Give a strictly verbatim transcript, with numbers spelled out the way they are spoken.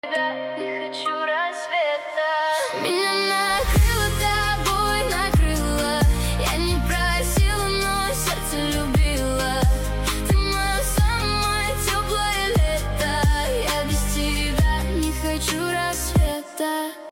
Не хочу рассвета. Меня накрыло тобой, накрыло. Я не просила, но сердце любила. Ты мое самое теплое лето. Я без тебя не хочу рассвета.